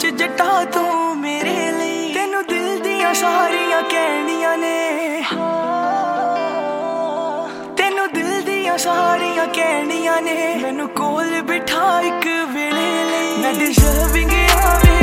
जटा तू मेरे लिए तेनू दिल दियां सारियां कहनियां ने तेनू दिल दियां सारियां कहनियां ने मैनू कोल बिठा एक वेले लिए मैं डिजर्विंग आवे